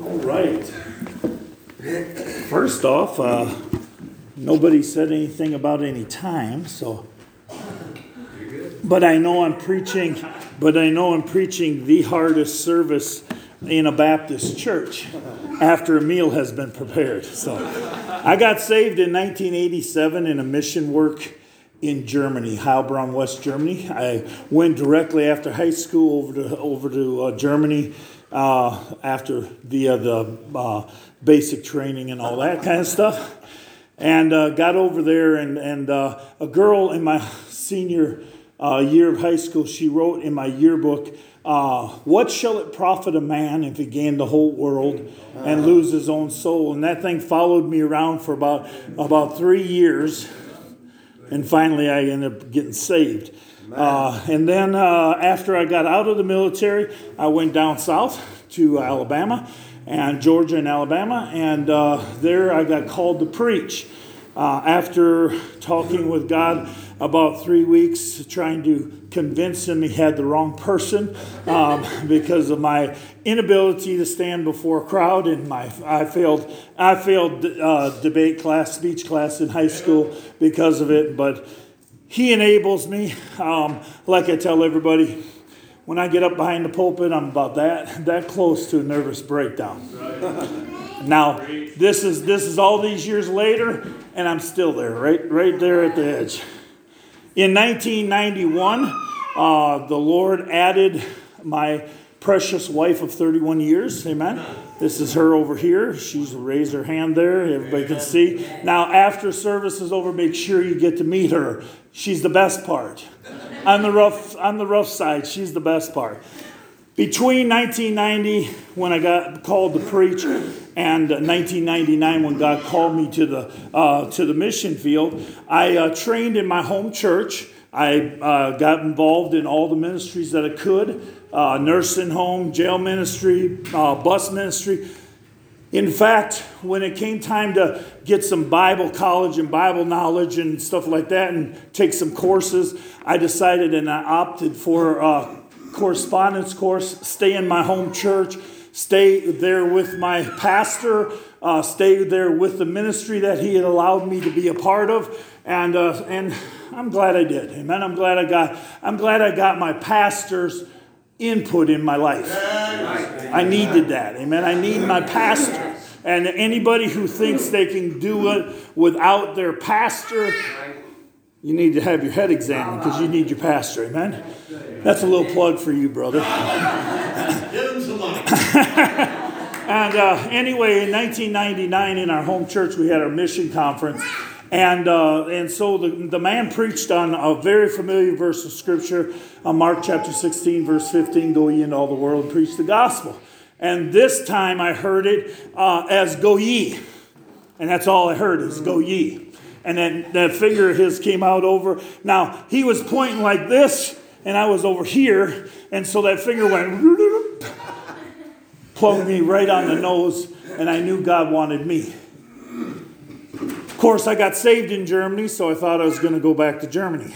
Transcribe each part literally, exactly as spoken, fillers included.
All right. First off, uh, nobody said anything about any time, so. But I know I'm preaching. But I know I'm preaching the hardest service in a Baptist church after a meal has been prepared. So, I got saved in nineteen eighty-seven in a mission work in Germany, Heilbronn, West Germany. I went directly after high school over to over to uh, Germany. Uh, after via the uh, basic training and all that kind of stuff. And uh, got over there, and, and uh, a girl in my senior uh, year of high school, she wrote in my yearbook, uh, what shall it profit a man if he gain the whole world and lose his own soul? And that thing followed me around for about, about three years. And finally I ended up getting saved. Uh, and then uh, after I got out of the military, I went down south to Alabama and Georgia and Alabama. And uh, there I got called to preach. Uh, after talking with God about three weeks, trying to convince him he had the wrong person um, because of my inability to stand before a crowd, and my I failed I failed uh, debate class, speech class in high school because of it, but he enables me. Um, like I tell everybody, when I get up behind the pulpit, I'm about that that close to a nervous breakdown. Right. Now, this is this is all these years later, and I'm still there, right right there at the edge. In nineteen ninety-one, uh, the Lord added my precious wife of thirty-one years. Amen. This is her over here. She's raised her hand there. Everybody can see. Now, after service is over, make sure you get to meet her. She's the best part. On the rough, on the rough side, she's the best part. Between nineteen ninety, when I got called to preach, and nineteen ninety-nine, when God called me to the uh, to the mission field, I uh, trained in my home church. I uh, got involved in all the ministries that I could. Uh, nursing home, jail ministry, uh, bus ministry. In fact, when it came time to get some Bible college and Bible knowledge and stuff like that and take some courses, I decided and I opted for a correspondence course, stay in my home church, stay there with my pastor, uh, stay there with the ministry that he had allowed me to be a part of, and uh, and I'm glad I did. Amen. I'm glad I got. I'm glad I got my pastor's input in my life. I needed that. Amen. I need my pastor. And anybody who thinks they can do it without their pastor, you need to have your head examined because you need your pastor. Amen. That's a little plug for you, brother. And uh, anyway, in nineteen ninety-nine, in our home church, we had our mission conference. And uh, and so the, the man preached on a very familiar verse of Scripture, uh, Mark chapter sixteen, verse fifteen, go ye into all the world and preach the gospel. And this time I heard it uh, as go ye. And that's all I heard is go ye. And then that finger of his came out over. Now, he was pointing like this, and I was over here. And so that finger went, plugged me right on the nose, and I knew God wanted me. Of course, I got saved in Germany, so I thought I was going to go back to Germany.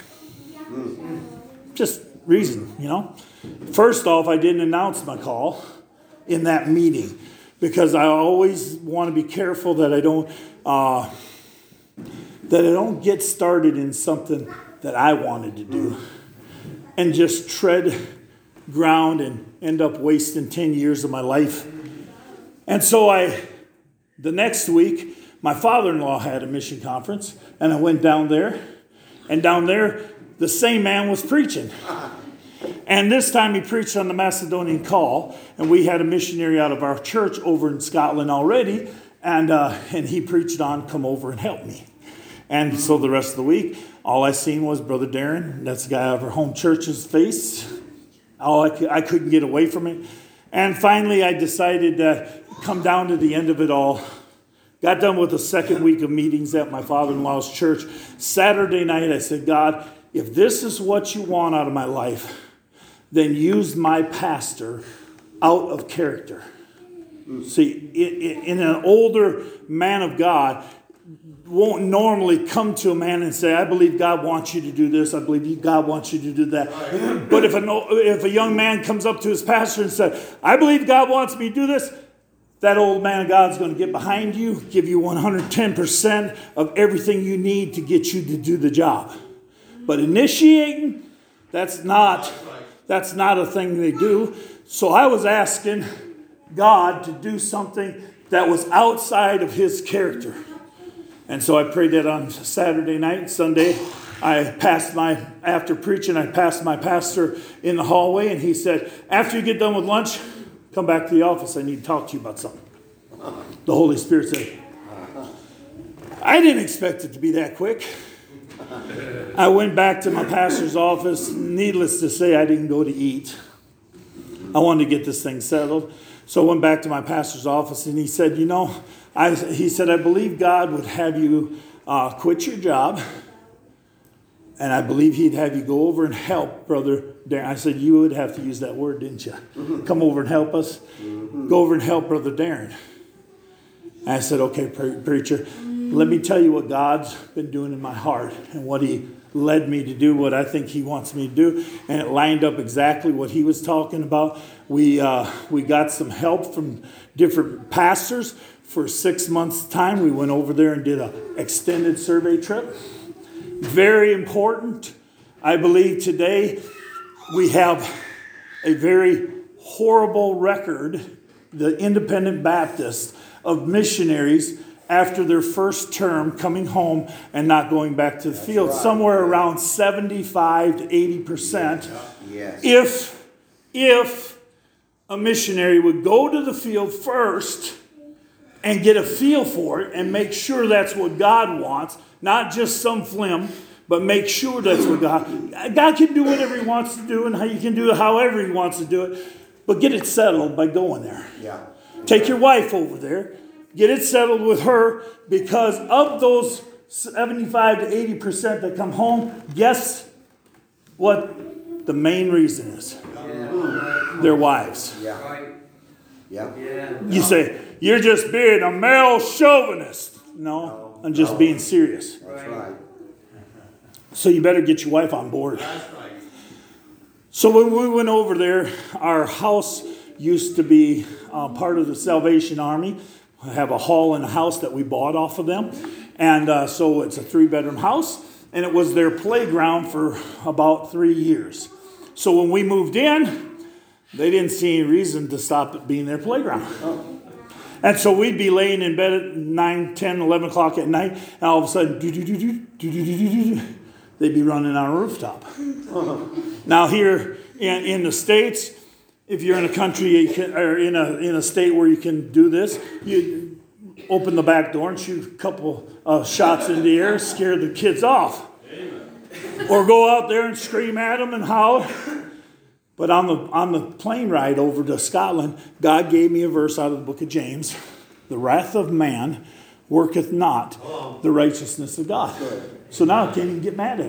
Just reason, you know. First off, I didn't announce my call in that meeting because I always want to be careful that I don't uh, that I don't get started in something that I wanted to do and just tread ground and end up wasting ten years of my life. And so I, the next week, my father-in-law had a mission conference, and I went down there. And down there, the same man was preaching. And this time he preached on the Macedonian call, and we had a missionary out of our church over in Scotland already, and uh, and he preached on, come over and help me. And so the rest of the week, all I seen was Brother Darren. That's the guy out of our home church's face. All I, could, I couldn't get away from it. And finally, I decided to come down to the end of it all. Got done with the second week of meetings at my father-in-law's church. Saturday night, I said, God, if this is what you want out of my life, then use my pastor out of character. See, in an older man of God, won't normally come to a man and say, I believe God wants you to do this. I believe God wants you to do that. But if a, if a young man comes up to his pastor and says, I believe God wants me to do this, that old man of God's going to get behind you, give you one hundred ten percent of everything you need to get you to do the job. But initiating, that's not, that's not a thing they do. So I was asking God to do something that was outside of his character. And so I prayed that on Saturday night, Sunday. I passed my, after preaching, I passed my pastor in the hallway, and he said, after you get done with lunch, come back to the office. I need to talk to you about something. The Holy Spirit said, I didn't expect it to be that quick. I went back to my pastor's office. Needless to say, I didn't go to eat. I wanted to get this thing settled. So I went back to my pastor's office, and he said, you know, I, he said, I believe God would have you uh, quit your job. And I believe he'd have you go over and help Brother Darren. I said, you would have to use that word, didn't you? Mm-hmm. Come over and help us. Mm-hmm. Go over and help Brother Darren. And I said, okay, pre- preacher, let me tell you what God's been doing in my heart and what he led me to do, what I think he wants me to do. And it lined up exactly what he was talking about. We, uh, we got some help from different pastors for six months' time. We went over there and did an extended survey trip. Very important. I believe today we have a very horrible record, the Independent Baptists, of missionaries after their first term coming home and not going back to the That's field. Right. Somewhere around seventy-five to eighty percent. Yes. If, if a missionary would go to the field first and get a feel for it and make sure that's what God wants, not just some flim, but make sure that's what God... God can do whatever he wants to do, and he can do it however he wants to do it, but get it settled by going there. Yeah. Take your wife over there. Get it settled with her, because of those seventy-five to eighty percent that come home, guess what the main reason is? Yeah. Their wives. Yeah. Yeah. You say, you're just being a male chauvinist. No, I'm just no. being serious. That's right. So you better get your wife on board. That's right. So when we went over there, our house used to be uh, part of the Salvation Army. I have a hall and a house that we bought off of them. And uh, so it's a three-bedroom house. And it was their playground for about three years. So when we moved in, they didn't see any reason to stop it being their playground. Oh. And so we'd be laying in bed at nine, ten, eleven o'clock at night, and all of a sudden, do, do, do, do, do, do, do, do, do, they'd be running on a rooftop. Uh-huh. Now here in, in the States, if you're in a country you can, or in a in a state where you can do this, you open the back door and shoot a couple of shots in the air, scare the kids off. Amen. Or go out there and scream at them and holler. But on the on the plane ride over to Scotland, God gave me a verse out of the book of James. The wrath of man worketh not the righteousness of God. So now I can't even get mad at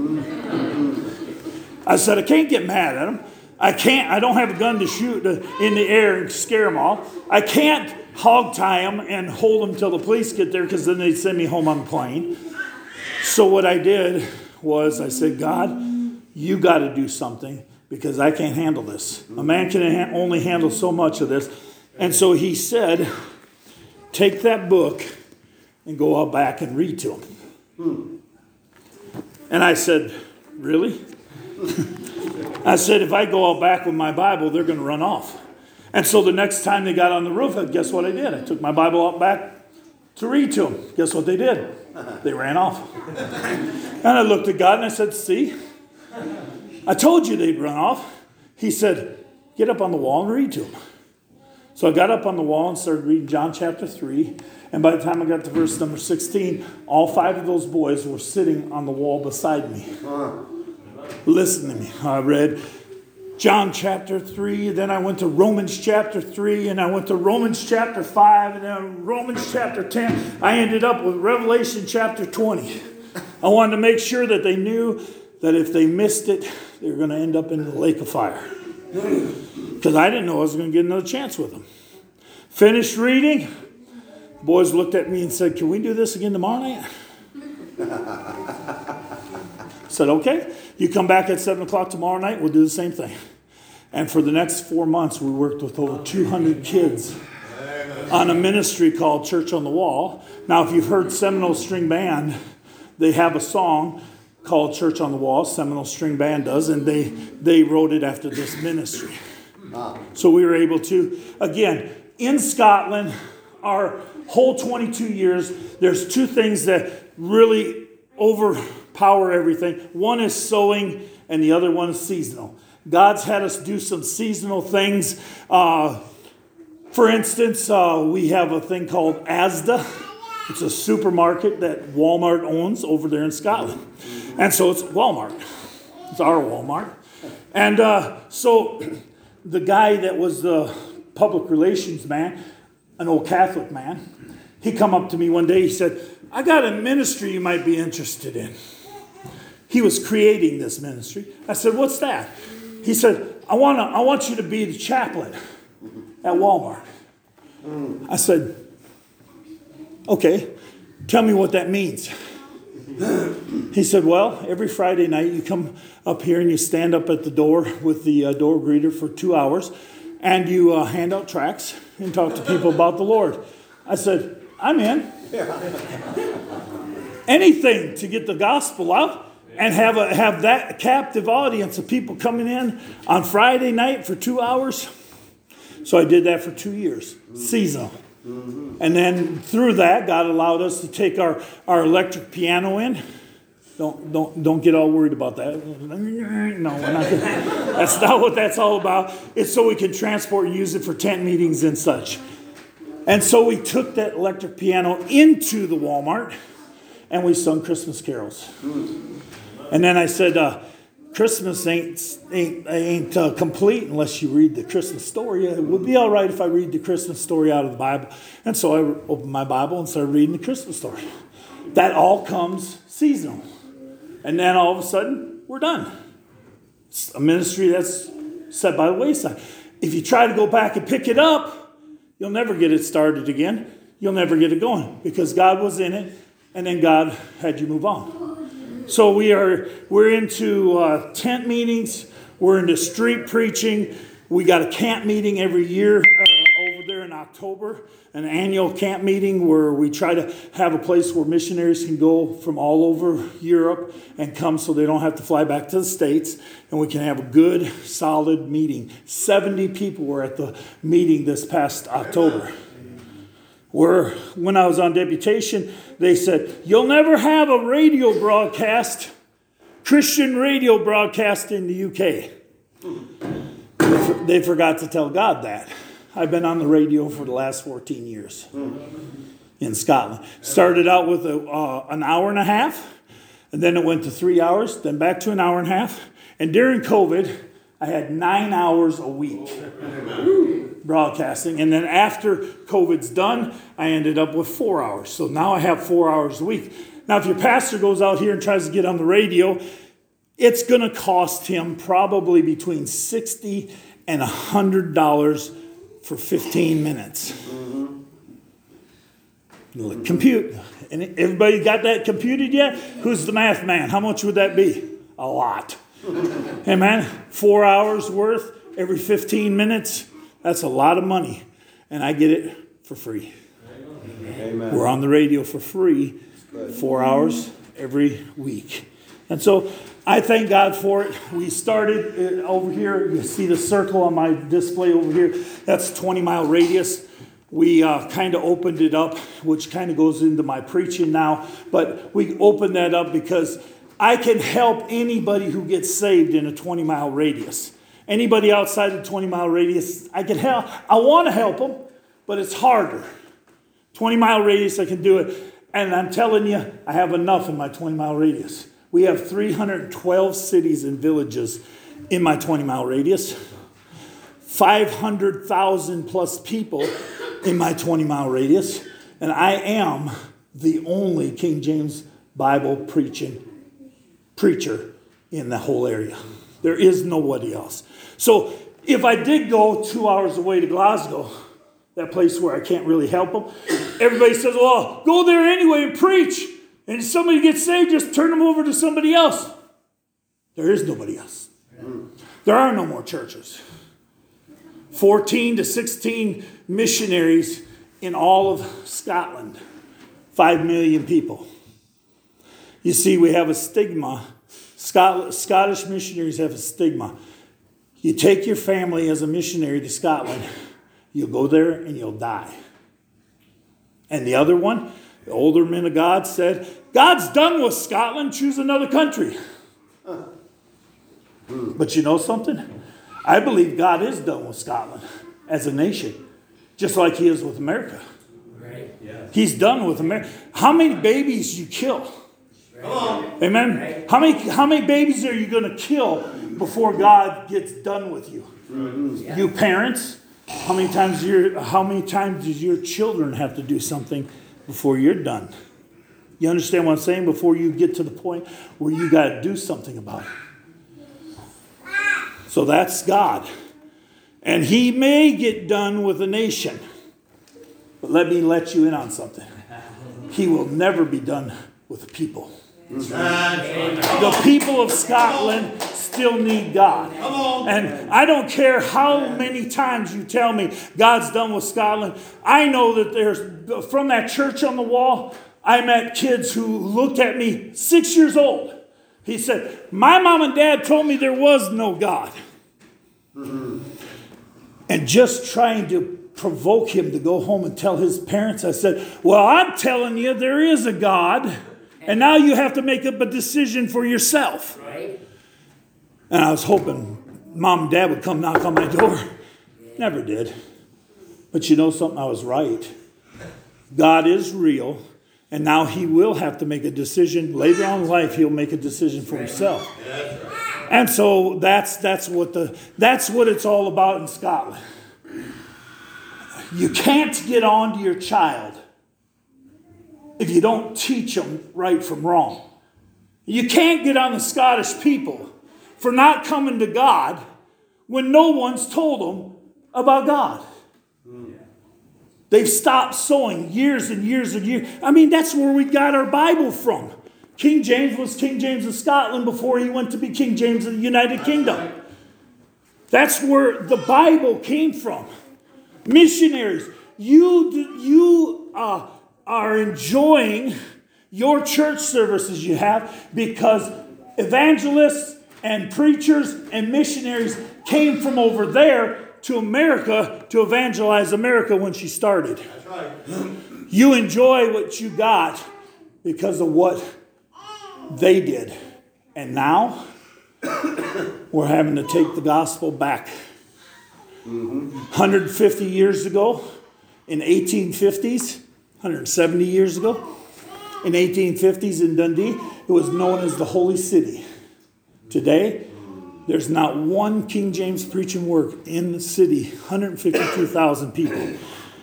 him. I said, I can't get mad at him. I can't, I don't have a gun to shoot in the air and scare them all. I can't hog tie them and hold them till the police get there, because then they'd send me home on the plane. So what I did was I said, God, you got to do something, because I can't handle this. A man can ha- only handle so much of this. And so he said, take that book and go out back and read to him. And I said, really? I said, if I go out back with my Bible, they're going to run off. And so the next time they got on the roof, guess what I did? I took my Bible out back to read to them. Guess what they did? They ran off. And I looked at God and I said, see? I told you they'd run off. He said, get up on the wall and read to them. So I got up on the wall and started reading John chapter three. And by the time I got to verse number sixteen, all five of those boys were sitting on the wall beside me. Listen to me. I read John chapter three, then I went to Romans chapter three, and I went to Romans chapter five, and then Romans chapter ten. I ended up with Revelation chapter twenty. I wanted to make sure that they knew that if they missed it, they were going to end up in the lake of fire. Because I didn't know I was going to get another chance with them. Finished reading. The boys looked at me and said, can we do this again tomorrow night? I said, okay. You come back at seven o'clock tomorrow night, we'll do the same thing. And for the next four months, we worked with over two hundred kids on a ministry called Church on the Wall. Now, if you've heard Seminole String Band, they have a song called Church on the Wall. Seminole String Band does, and they, they wrote it after this ministry. So we were able to, again, in Scotland, our whole twenty-two years, there's two things that really overpower everything. One is sowing, and the other one is seasonal. God's had us do some seasonal things. Uh, for instance, uh, we have a thing called Asda. It's a supermarket that Walmart owns over there in Scotland. And so it's Walmart. It's our Walmart. And uh, so the guy that was the public relations man, an old Catholic man, he come up to me one day. He said, I got a ministry you might be interested in. He was creating this ministry. I said, what's that? He said, I want to. I want you to be the chaplain at Walmart. I said, okay, tell me what that means. He said, well, every Friday night you come up here and you stand up at the door with the uh, door greeter for two hours and you uh, hand out tracts and talk to people about the Lord. I said, I'm in. Anything to get the gospel out and have a, have that captive audience of people coming in on Friday night for two hours. So I did that for two years, seasonal. And then through that, God allowed us to take our, our electric piano in. Don't don't don't get all worried about that. No, we're not. That's not what that's all about. It's so we can transport and use it for tent meetings and such. And so we took that electric piano into the Walmart and we sung Christmas carols. And then I said, uh, Christmas ain't ain't ain't uh, complete unless you read the Christmas story. It would be all right if I read the Christmas story out of the Bible. And so I opened my Bible and started reading the Christmas story. That all comes seasonal. And then all of a sudden, we're done. It's a ministry that's set by the wayside. If you try to go back and pick it up, you'll never get it started again. You'll never get it going because God was in it, and then God had you move on. So we are we're into uh, tent meetings. We're into street preaching. We got a camp meeting every year uh, over there in October, an annual camp meeting where we try to have a place where missionaries can go from all over Europe and come so they don't have to fly back to the States, and we can have a good, solid meeting. seventy people were at the meeting this past October. Where when I was on deputation, they said, you'll never have a radio broadcast, Christian radio broadcast in the U K. They forgot to tell God that. I've been on the radio for the last fourteen years in Scotland. Started out with a, uh, an hour and a half, and then it went to three hours, then back to an hour and a half. And during COVID, I had nine hours a week broadcasting. And then after COVID's done, I ended up with four hours. So now I have four hours a week. Now, if your pastor goes out here and tries to get on the radio, it's going to cost him probably between sixty dollars and one hundred dollars for fifteen minutes. Mm-hmm. Compute. And everybody got that computed yet? Who's the math man? How much would that be? A lot. Hey man, four hours worth every fifteen minutes. That's a lot of money. And I get it for free. Amen. We're on the radio for free, four hours every week. And so I thank God for it. We started over here. You see the circle on my display over here. That's a twenty mile radius. We uh, kind of opened it up, which kind of goes into my preaching now. But we opened that up because I can help anybody who gets saved in a twenty mile radius. Anybody outside the twenty mile radius, I can help. I want to help them, but it's harder. twenty mile radius, I can do it. And I'm telling you, I have enough in my twenty mile radius. We have three hundred twelve cities and villages in my twenty mile radius. five hundred thousand plus people in my twenty mile radius. And I am the only King James Bible preaching preacher in the whole area. There is nobody else. So if I did go two hours away to Glasgow, that place where I can't really help them, everybody says, well, go there anyway and preach. And if somebody gets saved, just turn them over to somebody else. There is nobody else. There are no more churches. fourteen to sixteen missionaries in all of Scotland. Five million people. You see, we have a stigma. Scot- Scottish missionaries have a stigma. You take your family as a missionary to Scotland, you'll go there and you'll die. And the other one, the older men of God said, God's done with Scotland, choose another country. But you know something? I believe God is done with Scotland as a nation, just like he is with America. Right. Yeah. He's done with America. How many babies you kill? Right. Amen. Right. How many how many babies are you going to kill before God gets done with you? Mm-hmm. Yeah. You parents, how many times your how many times does your children have to do something before you're done? You understand what I'm saying? Before you get to the point where you got to do something about it. So that's God. And he may get done with a nation. But let me let you in on something. He will never be done with the people. The people of Scotland still need God. And I don't care how many times you tell me God's done with Scotland. I know that there's, from that church on the wall, I met kids who looked at me six years old. He said, my mom and dad told me there was no God. And just trying to provoke him to go home and tell his parents, I said, well, I'm telling you there is a God. And now you have to make up a decision for yourself. Right. And I was hoping mom and dad would come knock on my door. Never did. But you know something? I was right. God is real. And now he will have to make a decision. Later on in life, he'll make a decision for himself. And so that's that's what the that's what it's all about in Scotland. You can't get on to your child if you don't teach them right from wrong. You can't get on the Scottish people for not coming to God when no one's told them about God. They've stopped sowing years and years and years. I mean, that's where we got our Bible from. King James was King James of Scotland before he went to be King James of the United Kingdom. That's where the Bible came from. Missionaries, you, you uh, are enjoying your church services you have because evangelists and preachers and missionaries came from over there to America to evangelize America when she started. That's right. You enjoy what you got because of what they did. And now we're having to take the gospel back. Mm-hmm. one hundred fifty years ago, in eighteen fifties, one hundred seventy years ago, in eighteen fifties in Dundee, it was known as the Holy City. Today, there's not one King James preaching work in the city, one hundred fifty-two thousand people.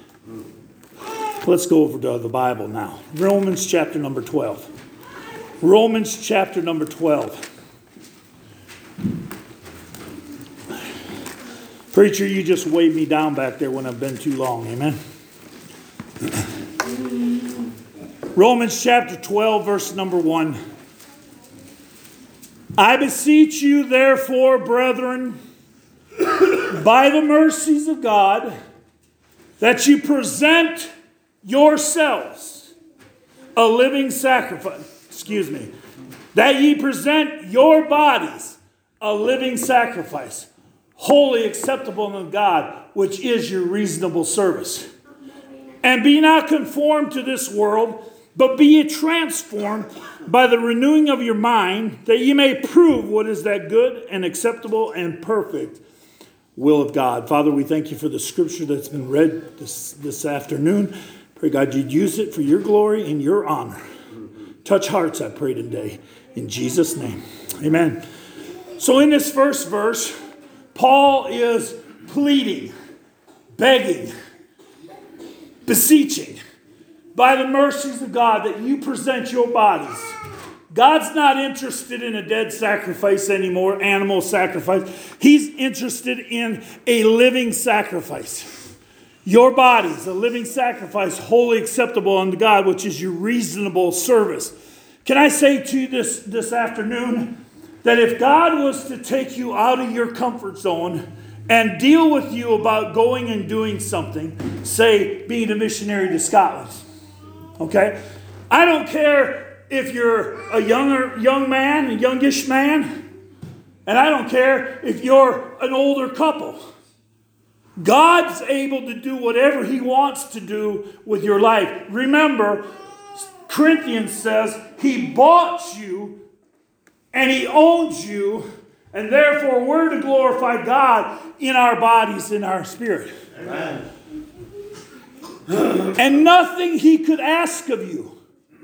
Let's go over to the Bible now. Romans chapter number twelve. Romans chapter number twelve. Preacher, you just weighed me down back there when I've been too long. Amen. Romans chapter twelve, verse number one. I beseech you, therefore, brethren, by the mercies of God, that you present yourselves a living sacrifice. Excuse me. That ye present your bodies a living sacrifice, wholly acceptable unto God, which is your reasonable service. And be not conformed to this world, but be ye transformed by the renewing of your mind, that ye may prove what is that good and acceptable and perfect will of God. Father, we thank you for the scripture that's been read this, this afternoon. Pray, God, you'd use it for your glory and your honor. Touch hearts, I pray today. In Jesus' name. Amen. So in this first verse, Paul is pleading, begging, beseeching, by the mercies of God, that you present your bodies. God's not interested in a dead sacrifice anymore, animal sacrifice. He's interested in a living sacrifice. Your bodies, a living sacrifice, wholly acceptable unto God, which is your reasonable service. Can I say to you this, this afternoon, that if God was to take you out of your comfort zone and deal with you about going and doing something, say being a missionary to Scotland. Okay? I don't care if you're a younger young man, a youngish man, and I don't care if you're an older couple. God's able to do whatever He wants to do with your life. Remember, Corinthians says He bought you and He owns you, and therefore we're to glorify God in our bodies, in our spirit. Amen. And nothing He could ask of you,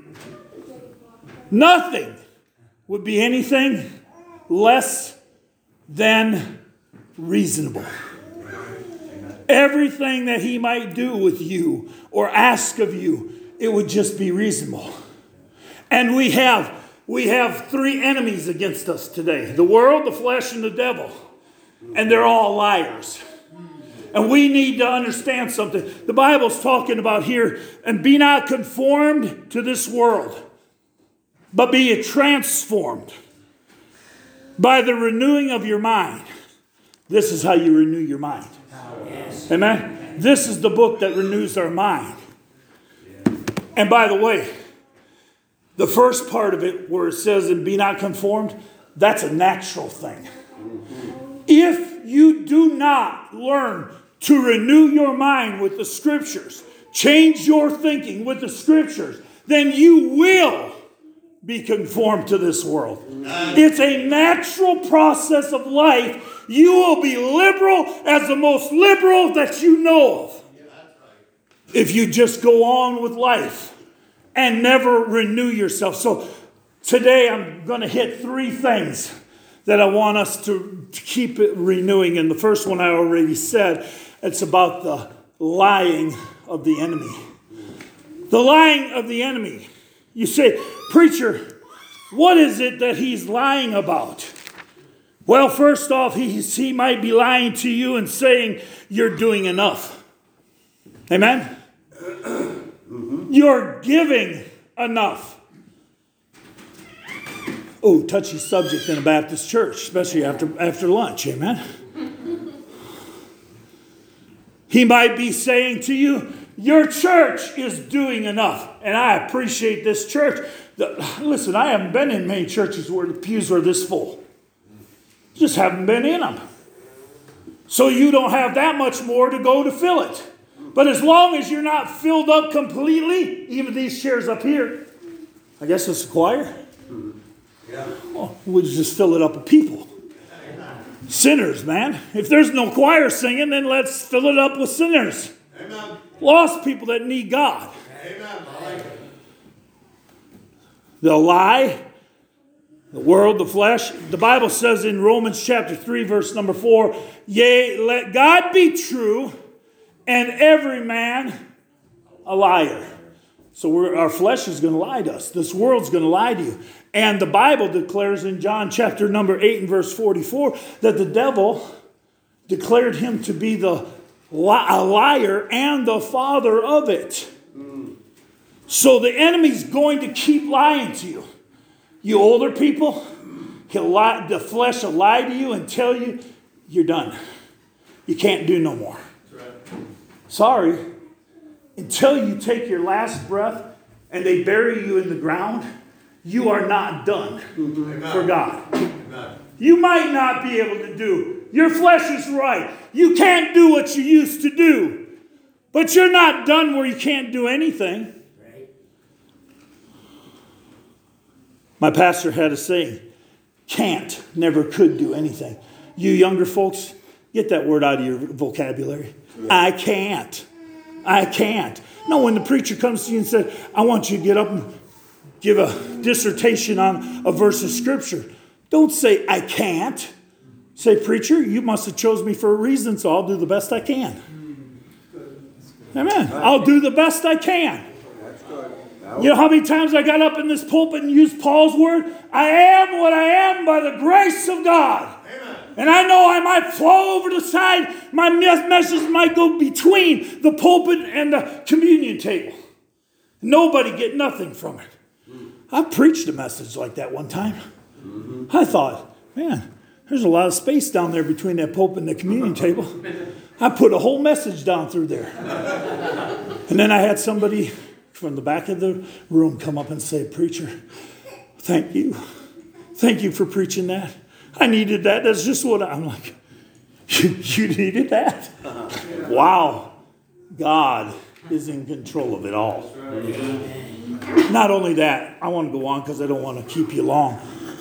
nothing would be anything less than reasonable. Everything that He might do with you or ask of you, it would just be reasonable. And we have we have three enemies against us today: the world, the flesh, and the devil. And they're all liars. And we need to understand something. The Bible's talking about here, and be not conformed to this world, but be transformed by the renewing of your mind. This is how you renew your mind. Yes. Amen? This is the book that renews our mind. And by the way, the first part of it where it says, and be not conformed, that's a natural thing. If you do not learn to renew your mind with the Scriptures, change your thinking with the Scriptures, then you will be conformed to this world. It's a natural process of life. You will be liberal as the most liberal that you know of. If you just go on with life and never renew yourself. So today I'm going to hit three things that I want us to, to keep it renewing. And the first one I already said, it's about the lying of the enemy. The lying of the enemy. You say, preacher, what is it that he's lying about? Well, first off, he, he might be lying to you and saying you're doing enough. Amen? Mm-hmm. You're giving enough. Oh, touchy subject in a Baptist church, especially after, after lunch. Amen? He might be saying to you, your church is doing enough. And I appreciate this church. The, listen, I haven't been in many churches where the pews are this full. Just haven't been in them. So you don't have that much more to go to fill it. But as long as you're not filled up completely, even these chairs up here, I guess it's a choir. Yeah. Well, we'll just fill it up with people. Sinners, man. If there's no choir singing, then let's fill it up with sinners. Amen. Lost people that need God. Amen. The lie, the world, the flesh. The Bible says in Romans chapter three, verse number four, yea, let God be true, and every man a liar. So we're, our flesh is going to lie to us. This world's going to lie to you. And the Bible declares in John chapter number eight and verse forty-four that the devil declared him to be the li- a liar and the father of it. Mm. So the enemy's going to keep lying to you. You older people, he'll lie, the flesh will lie to you and tell you you're done. You can't do no more. That's right. Sorry. Until you take your last breath and they bury you in the ground, you are not done mm-hmm. for God. Amen. You might not be able to do. Your flesh is right. You can't do what you used to do. But you're not done where you can't do anything. Right. My pastor had a saying, can't never could do anything. You younger folks, get that word out of your vocabulary. Yeah. I can't. I can't. No, when the preacher comes to you and says, I want you to get up and give a dissertation on a verse of Scripture, don't say, I can't. Say, preacher, you must have chose me for a reason, so I'll do the best I can. Amen. I'll do the best I can. You know how many times I got up in this pulpit and used Paul's word? I am what I am by the grace of God. And I know I might fall over the side. My message might go between the pulpit and the communion table. Nobody get nothing from it. I preached a message like that one time. I thought, man, There's a lot of space down there between that pulpit and the communion table. I put a whole message down through there. And then I had somebody from the back of the room come up and say, "Preacher, thank you. Thank you for preaching that. I needed that. That's just what I, I'm like, you, you needed that?" Wow. God is in control of it all. Not only that, I want to go on because I don't want to keep you long.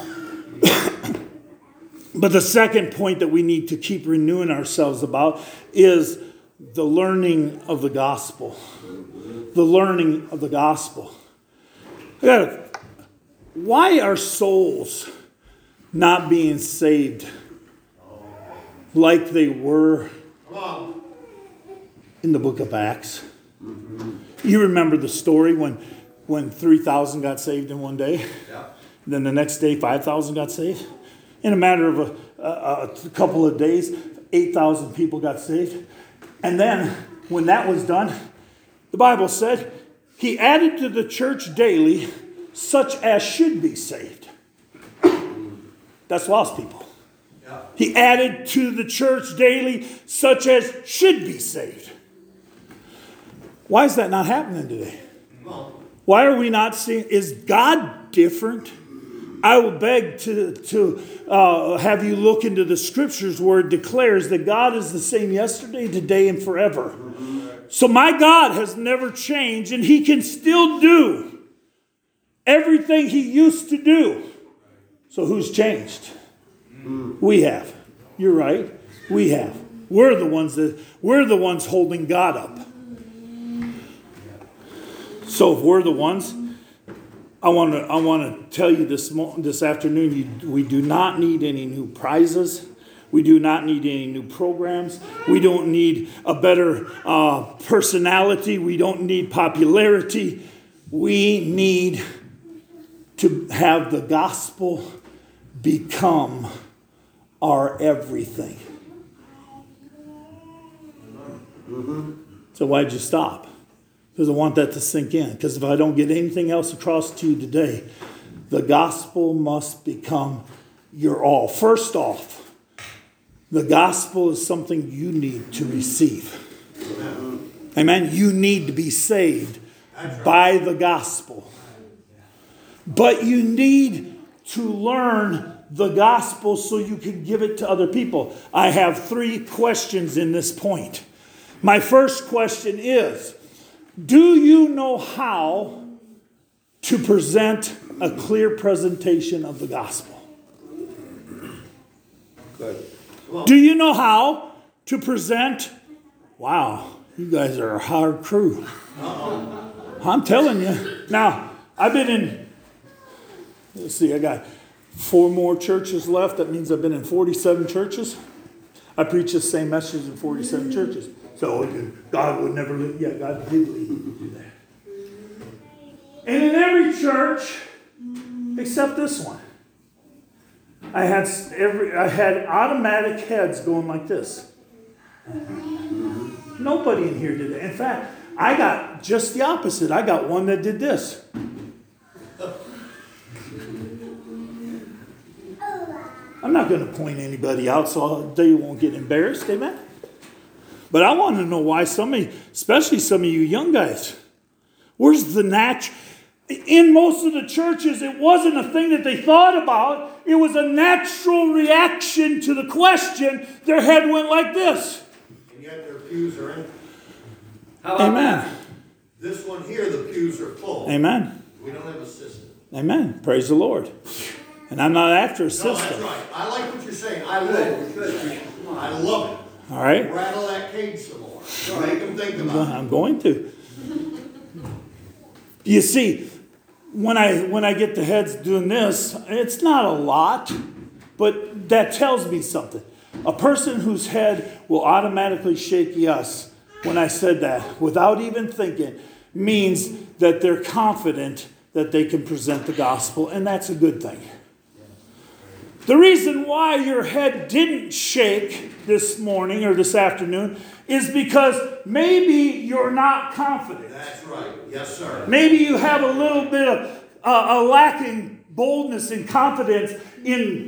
But the second point that we need to keep renewing ourselves about is the learning of the gospel. The learning of the gospel. I gotta, why are souls not being saved like they were in the book of Acts? You remember the story when, when three thousand got saved in one day? Yeah. Then the next day, five thousand got saved? In a matter of a, a, a couple of days, eight thousand people got saved. And then, when that was done, the Bible said, He added to the church daily such as should be saved. That's lost people. Yeah. He added to the church daily such as should be saved. Why is that not happening today? Why are we not seeing? Is God different? I will beg to, to uh, have you look into the scriptures where it declares that God is the same yesterday, today, and forever. So my God has never changed, and He can still do everything He used to do. So who's changed? We have. You're right. We have. We're the ones that we're the ones holding God up. So if we're the ones, I want to I want to tell you this this afternoon, you, we do not need any new prizes. We do not need any new programs. We don't need a better uh, personality. We don't need popularity. We need to have the gospel become our everything. Mm-hmm. So why'd you stop? Because I want that to sink in. Because if I don't get anything else across to you today, the gospel must become your all. First off, the gospel is something you need to receive. Amen. You need to be saved by the gospel. But you need to learn the gospel so you can give it to other people. I have three questions in this point. My first question is, do you know how to present a clear presentation of the gospel? Good. Do you know how to present? Wow, you guys are a hard crew. Uh-oh. I'm telling you. Now, I've been in, let's see, I got four more churches left. That means I've been in forty-seven churches. I preach the same message in forty-seven churches. So God would never, yeah, God did lead me to do that. And in every church, except this one, I had every I had automatic heads going like this. Nobody in here did it. In fact, I got just the opposite. I got one that did this. I'm not going to point anybody out so they won't get embarrassed, amen? But I want to know why some of you, especially some of you young guys, where's the natural? In most of the churches, it wasn't a thing that they thought about. It was a natural reaction to the question. Their head went like this. And yet their pews are empty. Amen. This one here, the pews are full. Amen. We don't have a system. Amen. Praise the Lord. And I'm not after a system. No, that's right. I like what you're saying. I love it. I love it. All right. Rattle that cage some more. Make them think about it. I'm going to. You see, when I when I get the heads doing this, it's not a lot, but that tells me something. A person whose head will automatically shake yes when I said that, without even thinking, means that they're confident that they can present the gospel, and that's a good thing. The reason why your head didn't shake this morning or this afternoon is because maybe you're not confident. That's right. Yes, sir. Maybe you have a little bit of uh, a lacking boldness and confidence in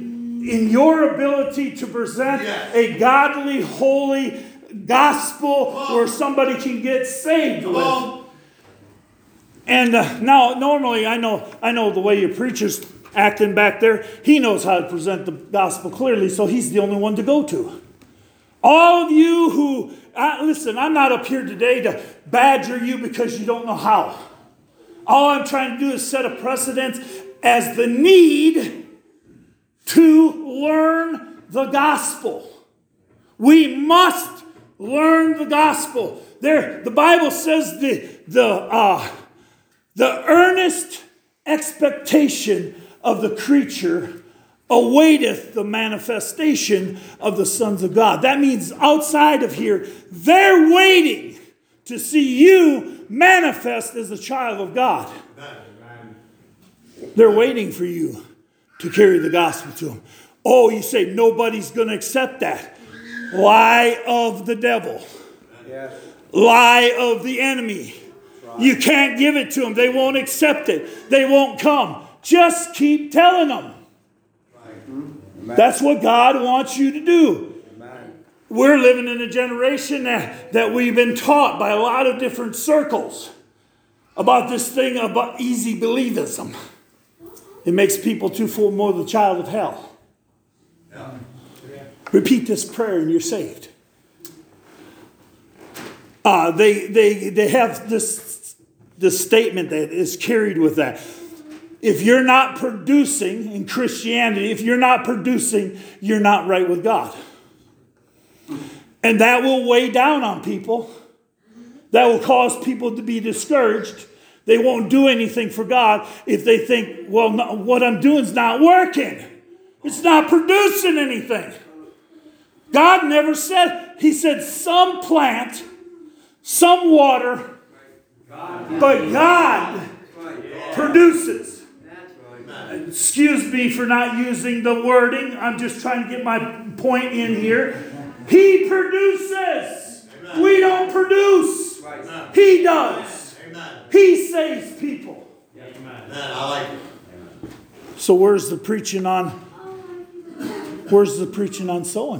in your ability to present Yes. a godly, holy gospel where somebody can get saved Come with. on. And uh, now, normally, I know, I know the way your preacher's acting back there. He knows how to present the gospel clearly, so he's the only one to go to. All of you who, uh, listen, I'm not up here today to badger you because you don't know how. All I'm trying to do is set a precedent as the need to learn the gospel. We must learn the gospel. There, the Bible says the the uh, the earnest expectation of the creature awaiteth the manifestation of the sons of God. That means outside of here, they're waiting to see you manifest as a child of God. They're waiting for you to carry the gospel to them. Oh, you say nobody's going to accept that. Lie of the devil. Yes. Lie of the enemy. Right. You can't give it to them. They won't accept it. They won't come. Just keep telling them. Right. That's what God wants you to do. Amen. We're living in a generation that, that we've been taught by a lot of different circles about this thing about easy believism. It makes people too full more the child of hell. Yeah. Repeat this prayer and you're saved. Uh, they, they, they have this, this statement that is carried with that. If you're not producing in Christianity, if you're not producing, you're not right with God. And that will weigh down on people. That will cause people to be discouraged. They won't do anything for God if they think, well, no, what I'm doing is not working. It's not producing anything. God never said, He said some plant, some water, but God produces. Excuse me for not using the wording. I'm just trying to get my point in here. He produces. We don't produce. He does. He saves people. I like it. So where's the preaching on? Where's the preaching on sowing?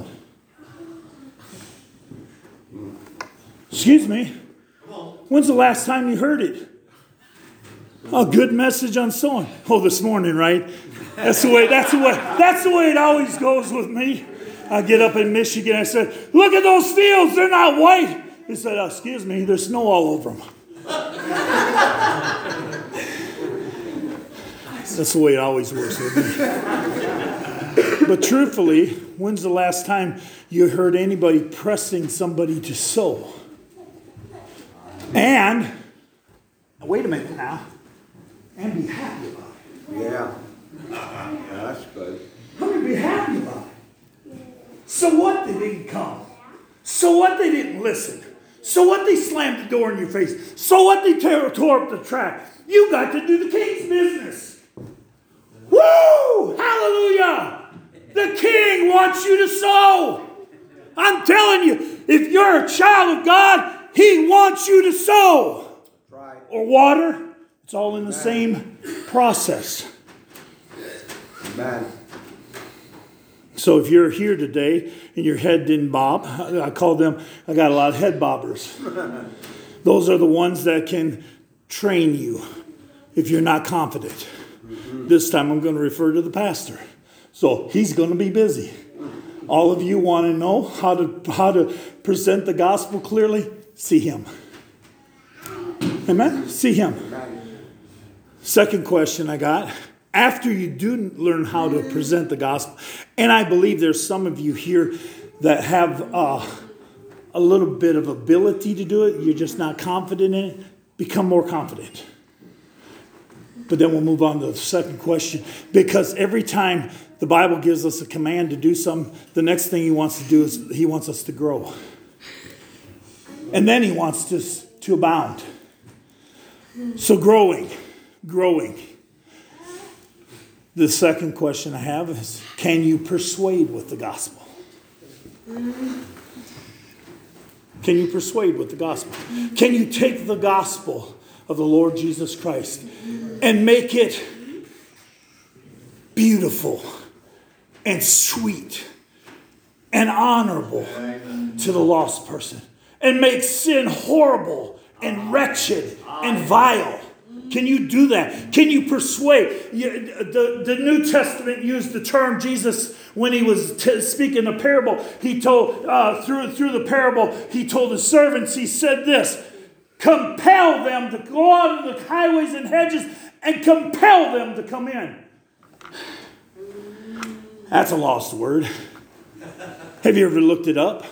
Excuse me. When's the last time you heard it? A good message on sowing. Oh, this morning, right? That's the way. That's the way. That's the way it always goes with me. I get up in Michigan. I said, "Look at those fields. They're not white." He said, oh, "Excuse me. There's snow all over them." That's the way it always works with me. But truthfully, when's the last time you heard anybody pressing somebody to sow? And wait a minute now. And be happy about it. Yeah. Yeah, that's good. How many be happy about it? So what they didn't come? So what they didn't listen? So what they slammed the door in your face? So what they tore, tore up the track? You got to do the King's business. Woo! Hallelujah! The King wants you to sow. I'm telling you, if you're a child of God, He wants you to sow. Right. Or water. It's all in the same process. Amen. So if you're here today and your head didn't bob, I call them, I got a lot of head bobbers. Those are the ones that can train you if you're not confident. Mm-hmm. This time I'm going to refer to the pastor. So he's going to be busy. All of you want to know how to how to present the gospel clearly? See him. Amen? See him. Second question I got. After you do learn how to present the gospel, and I believe there's some of you here that have uh, a little bit of ability to do it, you're just not confident in it, become more confident. But then we'll move on to the second question. Because every time the Bible gives us a command to do something, the next thing He wants to do is He wants us to grow. And then He wants us to abound. So growing, growing. The second question I have is, can you persuade with the gospel? Can you persuade with the gospel? Can you take the gospel of the Lord Jesus Christ and make it beautiful and sweet and honorable to the lost person, and make sin horrible and wretched and vile. Can you do that? Can you persuade? The, the New Testament used the term, Jesus, when he was t- speaking a parable, he told, uh, through, through the parable, he told his servants, he said this, compel them to go out on the highways and hedges and compel them to come in. That's a lost word. Have you ever looked it up?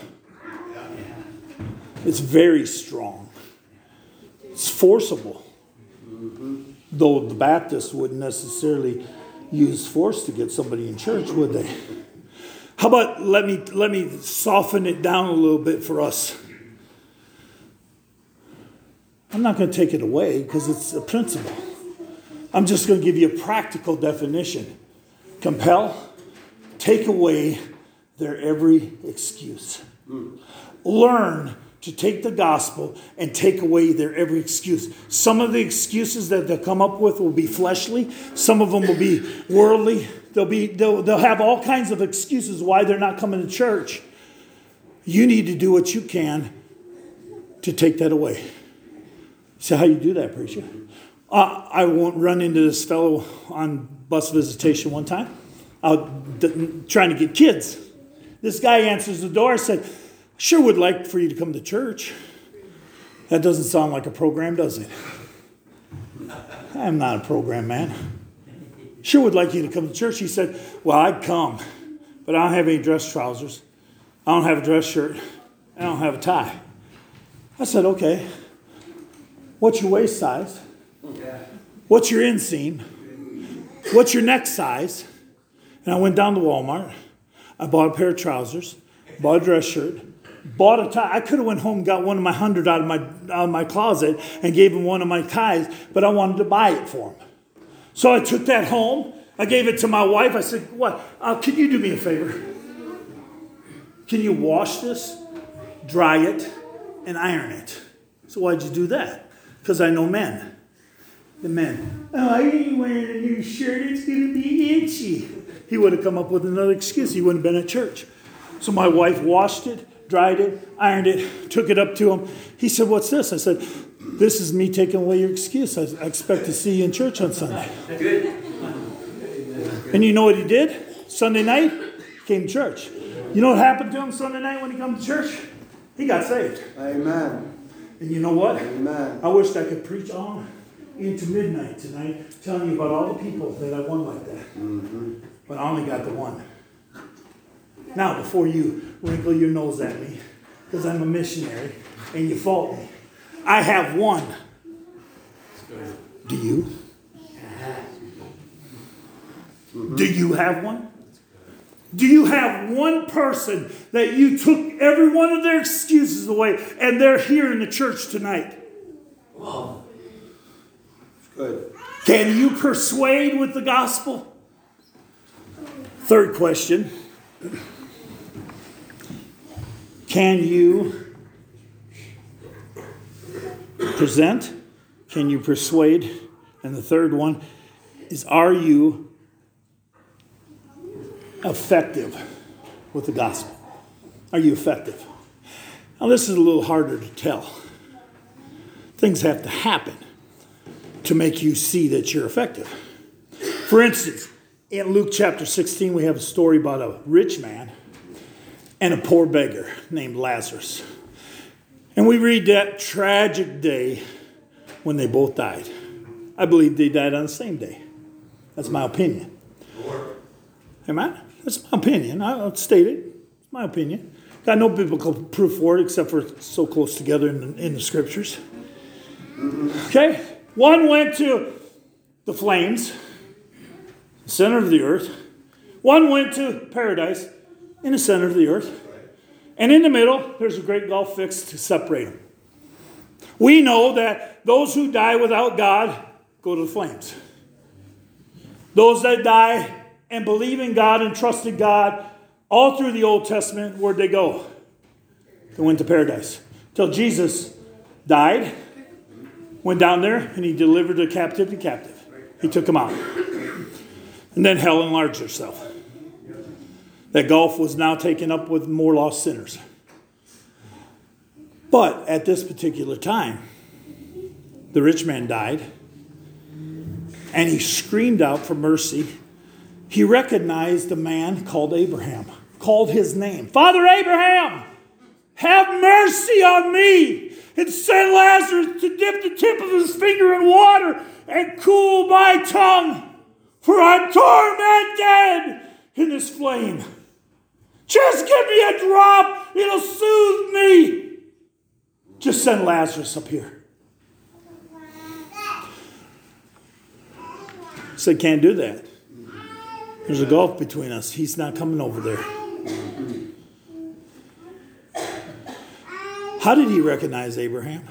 It's very strong. It's forcible. Though the Baptists wouldn't necessarily use force to get somebody in church, would they? How about let me let me soften it down a little bit for us. I'm not going to take it away because it's a principle. I'm just going to give you a practical definition. Compel, take away their every excuse. Learn to take the gospel and take away their every excuse. Some of the excuses that they'll come up with will be fleshly. Some of them will be worldly. They'll be they'll, they'll have all kinds of excuses why they're not coming to church. You need to do what you can to take that away. See how you do that, preacher? Uh, I won't run into this fellow on bus visitation one time. Out trying to get kids. This guy answers the door. I said, sure would like for you to come to church. That doesn't sound like a program, does it? I'm not a program man. Sure would like you to come to church. He said, well, I'd come, but I don't have any dress trousers. I don't have a dress shirt. I don't have a tie. I said, okay. What's your waist size? What's your inseam? What's your neck size? And I went down to Walmart. I bought a pair of trousers, bought a dress shirt, bought a tie. I could have went home and got one of my hundred out of my out of my closet and gave him one of my ties, but I wanted to buy it for him. So I took that home. I gave it to my wife. I said, "What? Uh, can you do me a favor? Can you wash this, dry it, and iron it?" So why'd you do that? Because I know men. The men. Oh, I ain't wearing a new shirt. It's going to be itchy. He would have come up with another excuse. He wouldn't have been at church. So my wife washed it, dried it, ironed it, took it up to him. He said, what's this? I said, this is me taking away your excuse. I, I expect to see you in church on Sunday. Good. And you know what he did? Sunday night, he came to church. You know what happened to him Sunday night when he came to church? He got saved. Amen. And you know what? Amen. I wished I could preach on into midnight tonight, telling you about all the people that I won like that. Mm-hmm. But I only got the one. Now, before you wrinkle your nose at me, because I'm a missionary, and you fault me, I have one. Do you? Mm-hmm. Do you have one? Do you have one person that you took every one of their excuses away, and they're here in the church tonight? Wow. Good. Can you persuade with the gospel? Third question. Can you present? Can you persuade? And the third one is, are you effective with the gospel? Are you effective? Now this is a little harder to tell. Things have to happen to make you see that you're effective. For instance, in Luke chapter sixteen, we have a story about a rich man and a poor beggar named Lazarus. And we read that tragic day when they both died. I believe they died on the same day. That's my opinion. Amen? That's my opinion. I'll state it. It's my opinion. Got no biblical proof for it except for it's so close together in the, in the scriptures. Okay? One went to the flames, the center of the earth. One went to paradise, in the center of the earth. And in the middle, there's a great gulf fixed to separate them. We know that those who die without God go to the flames. Those that die and believe in God and trust in God, all through the Old Testament, where'd they go? They went to paradise. Till Jesus died, went down there, and he delivered the captive to captive. He took them out. And then hell enlarged herself. That gulf was now taken up with more lost sinners. But at this particular time, the rich man died, and he screamed out for mercy. He recognized a man called Abraham, called his name. Father Abraham, have mercy on me, and send Lazarus to dip the tip of his finger in water and cool my tongue, for I'm tormented in this flame. Just give me a drop, it'll soothe me. Just send Lazarus up here. He said, can't do that. There's a gulf between us. He's not coming over there. How did he recognize Abraham?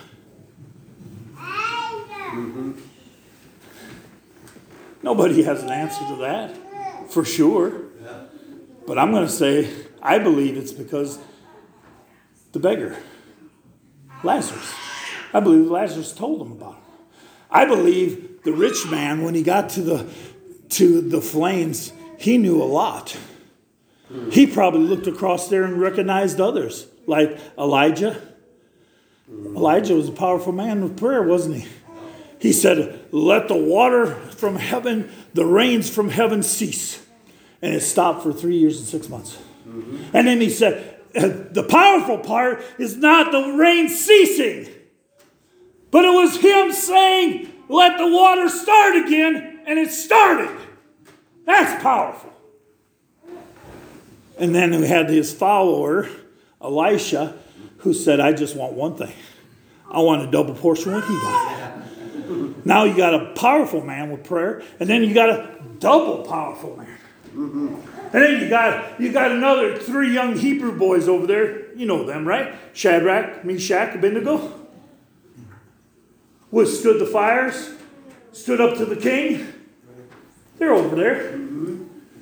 Mm-hmm. Nobody has an answer to that, for sure. But I'm going to say, I believe it's because the beggar, Lazarus, I believe Lazarus told him about him. I believe the rich man, when he got to the to the flames, he knew a lot. He probably looked across there and recognized others, like Elijah. Elijah was a powerful man with prayer, wasn't he? He said, let the water from heaven, the rains from heaven cease. And it stopped for three years and six months. Mm-hmm. And then he said, the powerful part is not the rain ceasing, but it was him saying, let the water start again, and it started. That's powerful. And then we had his follower, Elisha, who said, I just want one thing. I want a double portion what he got. Now you got a powerful man with prayer, and then you got a double powerful man. Mm-hmm. And then you got you got another three young Hebrew boys over there. You know them, right? Shadrach, Meshach, Abednego. Withstood the fires, stood up to the king. They're over there. Mm-hmm.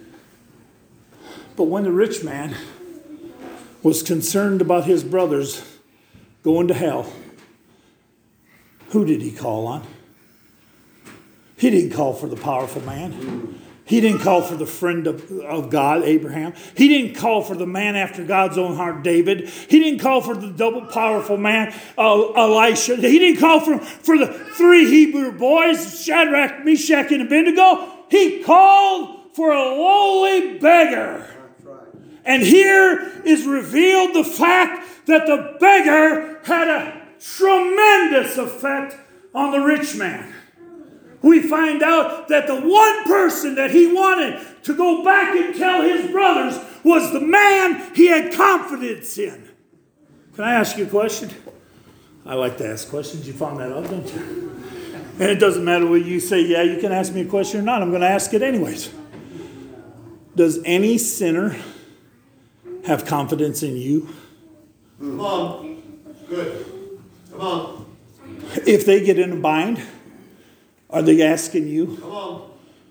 But when the rich man was concerned about his brothers going to hell, who did he call on? He didn't call for the powerful man. He didn't call for the friend of, of God, Abraham. He didn't call for the man after God's own heart, David. He didn't call for the double powerful man, uh, Elisha. He didn't call for, for the three Hebrew boys, Shadrach, Meshach, and Abednego. He called for a lowly beggar. And here is revealed the fact that the beggar had a tremendous effect on the rich man. We find out that the one person that he wanted to go back and tell his brothers was the man he had confidence in. Can I ask you a question? I like to ask questions. You found that out, don't you? And it doesn't matter whether you say, yeah, you can ask me a question or not. I'm going to ask it anyways. Does any sinner have confidence in you? Come on. Good. Come on. If they get in a bind, are they asking you? Come on.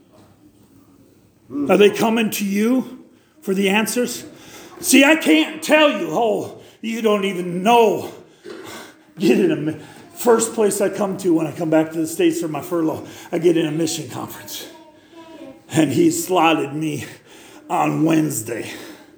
Are they coming to you for the answers? See, I can't tell you, oh, you don't even know. Get in a first place I come to when I come back to the States for my furlough, I get in a mission conference. And he slotted me on Wednesday.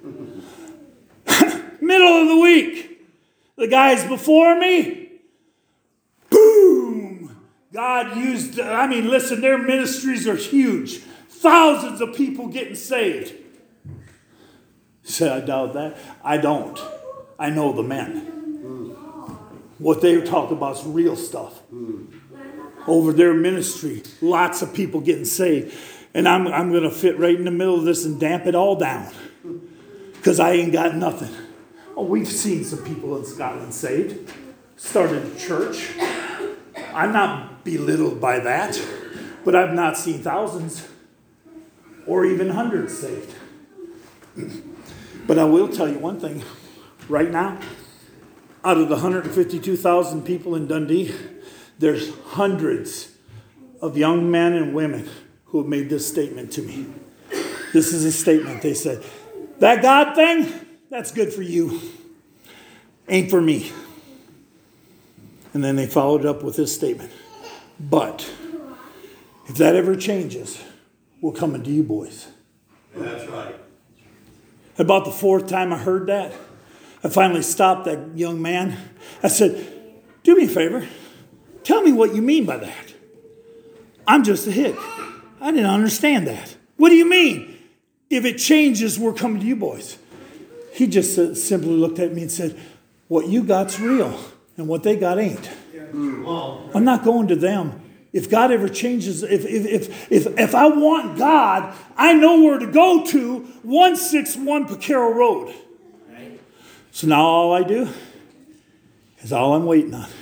Middle of the week. The guys before me, boom! God used, I mean, listen, their ministries are huge. Thousands of people getting saved. You say, I doubt that. I don't. I know the men. What they talk about is real stuff. Over their ministry, lots of people getting saved. And I'm, I'm going to fit right in the middle of this and damp it all down. Because I ain't got nothing. Oh, we've seen some people in Scotland saved. Started a church. I'm not belittled by that, but I've not seen thousands or even hundreds saved. But I will tell you one thing. Right now, out of the one hundred fifty-two thousand people in Dundee, there's hundreds of young men and women who have made this statement to me. This is a statement. They said, that God thing, that's good for you. Ain't for me. And then they followed up with this statement. But if that ever changes, we're coming to you boys. That's right. About the fourth time I heard that, I finally stopped that young man. I said, do me a favor. Tell me what you mean by that. I'm just a hick. I didn't understand that. What do you mean? If it changes, we're coming to you boys. He just simply looked at me and said, what you got's real and what they got ain't. I'm not going to them. If God ever changes, if if if if, if I want God, I know where to go to, one sixty-one Pacaro Road. Right. So now all I do is all I'm waiting on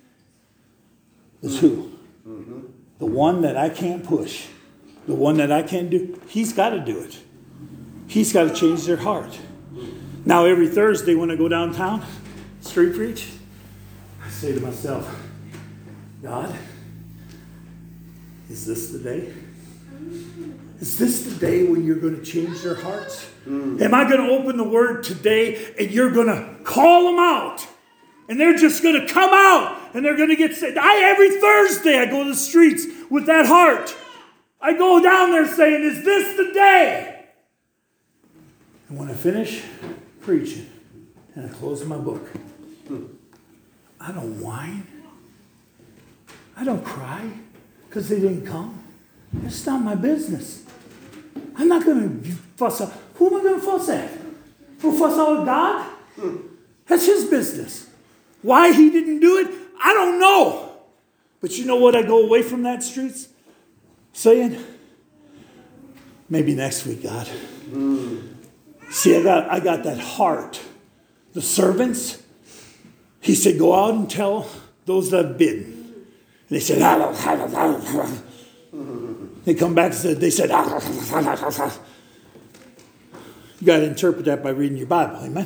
is who? Mm-hmm. The one that I can't push. The one that I can't do. He's got to do it. He's got to change their heart. Now every Thursday when I go downtown, street preach, I say to myself, God, is this the day? Is this the day when you're going to change their hearts? Mm. Am I going to open the word today and you're going to call them out? And they're just going to come out and they're going to get saved. I, every Thursday I go to the streets with that heart. I go down there saying, is this the day? And when I finish preaching and I close my book, I don't whine. I don't cry because they didn't come. It's not my business. I'm not going to fuss out. Who am I going to fuss at? Who fuss out at God? That's his business. Why he didn't do it, I don't know. But you know what? I go away from that streets saying, maybe next week, God. Mm. See, I got I got that heart. The servants, he said, go out and tell those that have bidden. And they said, ah, ah, ah, ah. They come back and said, they said, ah, ah, ah, ah. You got to interpret that by reading your Bible, amen?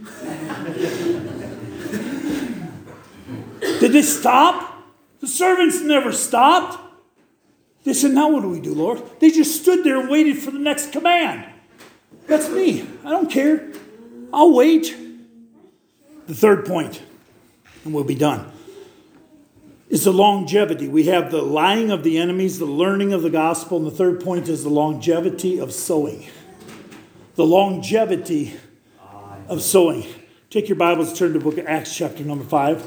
Did they stop? The servants never stopped. They said, now what do we do, Lord? They just stood there and waited for the next command. That's me. I don't care. I'll wait. The third point, and we'll be done, is the longevity. We have the lying of the enemies, the learning of the gospel, and the third point is the longevity of sowing. The longevity of sowing. Take your Bibles, turn to the book of Acts chapter number five.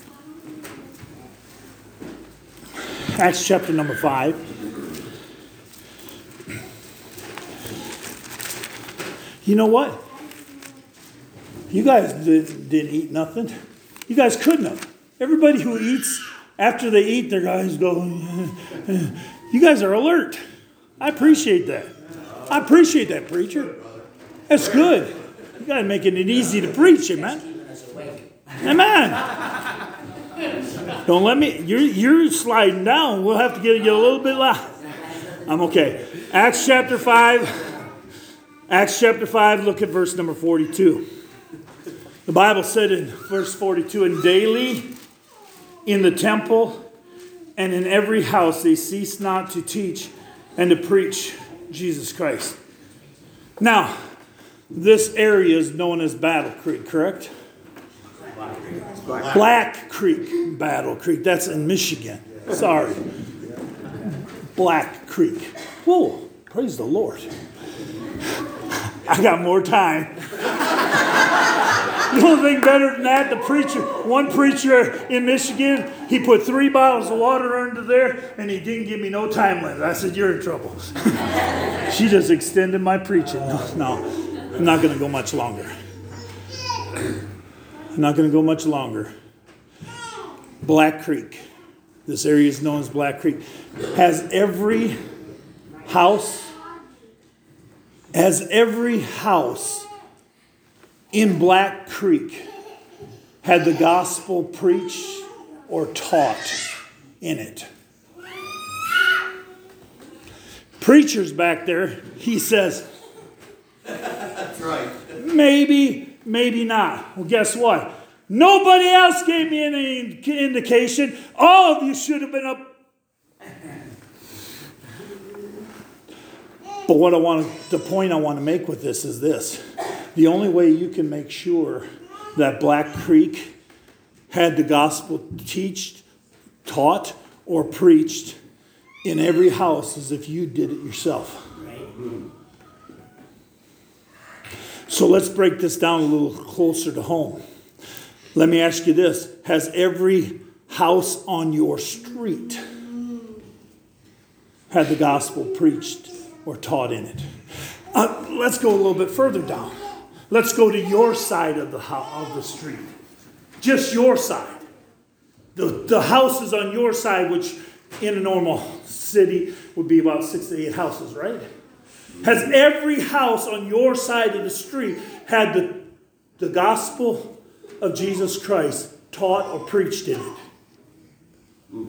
Acts chapter number five. You know what? You guys did, didn't eat nothing. You guys couldn't have. Everybody who eats, after they eat, their guys go, you guys are alert. I appreciate that. I appreciate that, preacher. That's good. You guys are making it easy to preach, amen? Amen. Don't let me, you're, you're sliding down. We'll have to get, get a little bit loud. I'm okay. Acts chapter five. Acts chapter five, look at verse number forty-two. The Bible said in verse forty-two, and daily in the temple and in every house they ceased not to teach and to preach Jesus Christ. Now, this area is known as Battle Creek, correct? Black, Black Creek, Battle Creek. That's in Michigan. Sorry. Black Creek. Whoa, praise the Lord. I got more time. The only thing better than that, the preacher, one preacher in Michigan, he put three bottles of water under there, and he didn't give me no time limit. I said, you're in trouble. She just extended my preaching. No, no, I'm not going to go much longer. I'm not going to go much longer. Black Creek. This area is known as Black Creek. Has every house, has every house in Black Creek had the gospel preached or taught in it. Preachers back there, he says, that's right. Maybe, maybe not. Well, guess what? Nobody else gave me any indication. All of you should have been up. But what I want to, the point I want to make with this is this. The only way you can make sure that Black Creek had the gospel teached, taught, or preached in every house is if you did it yourself. So let's break this down a little closer to home. Let me ask you this. Has every house on your street had the gospel preached or taught in it? Uh, let's go a little bit further down. Let's go to your side of the ho- of the street. Just your side. The, the houses on your side, which in a normal city would be about six to eight houses, right? Has every house on your side of the street had the, the gospel of Jesus Christ taught or preached in it?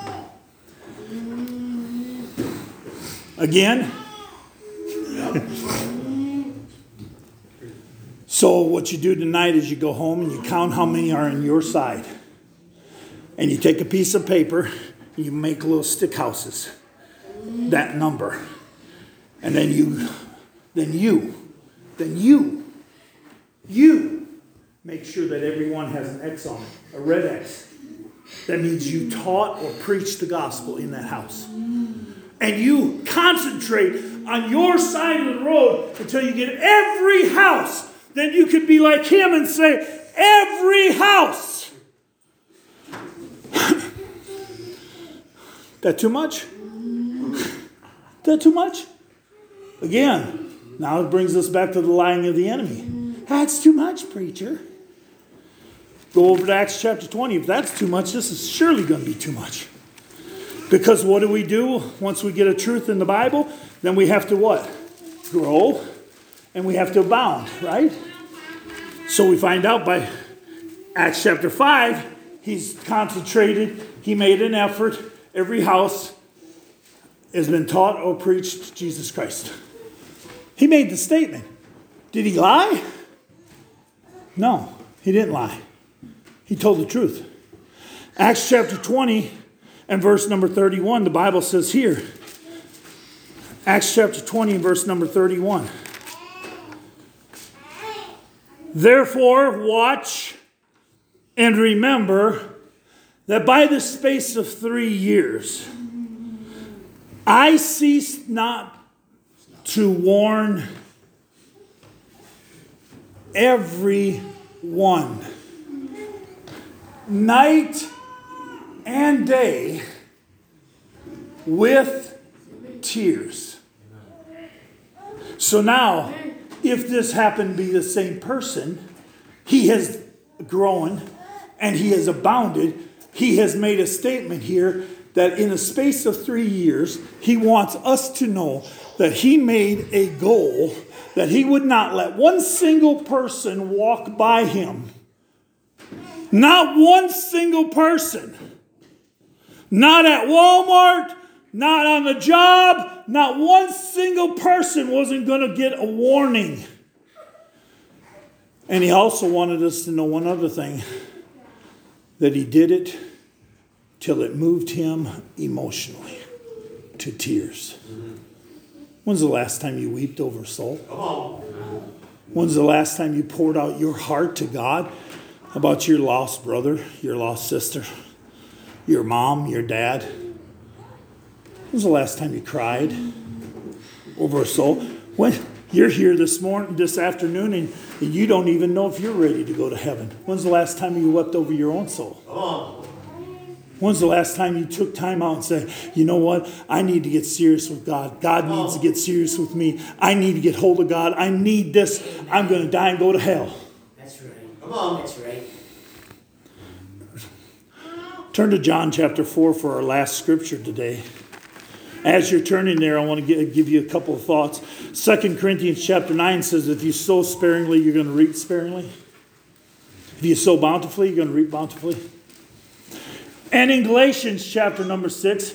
Again? So what you do tonight is you go home and you count how many are on your side. And you take a piece of paper and you make little stick houses. That number. And then you, then you, then you, you make sure that everyone has an X on it, a red X. That means you taught or preached the gospel in that house. And you concentrate on your side of the road until you get every house. Then you could be like him and say, every house. That too much? That too much? Again, now it brings us back to the lying of the enemy. That's too much, preacher. Go over to Acts chapter twenty. If that's too much, this is surely going to be too much. Because what do we do once we get a truth in the Bible? Then we have to what? Grow. And we have to abound, right? So we find out by Acts chapter five, he's concentrated. He made an effort. Every house has been taught or preached Jesus Christ. He made the statement. Did he lie? No, he didn't lie. He told the truth. Acts chapter twenty and verse number thirty-one, the Bible says here. Acts chapter twenty and verse number thirty-one. Therefore, watch and remember that by the space of three years, I ceased not to warn every one, night and day, with tears. So now, if this happened to be the same person, he has grown and he has abounded. He has made a statement here that in a space of three years, he wants us to know that he made a goal that he would not let one single person walk by him. Not one single person. Not at Walmart, not on the job, not one single person wasn't going to get a warning. And he also wanted us to know one other thing, that he did it till it moved him emotionally to tears. When's the last time you wept over a soul? When's the last time you poured out your heart to God about your lost brother, your lost sister, your mom, your dad? When's the last time you cried over a soul? When you're here this morning, this afternoon, and you don't even know if you're ready to go to heaven. When's the last time you wept over your own soul? When's the last time you took time out and said, you know what? I need to get serious with God. God needs to get serious with me. I need to get hold of God. I need this. I'm going to die and go to hell. That's right. Come on. That's right. Turn to John chapter four for our last scripture today. As you're turning there, I want to give you a couple of thoughts. Second Corinthians chapter nine says, if you sow sparingly, you're going to reap sparingly. If you sow bountifully, you're going to reap bountifully. And in Galatians chapter number six,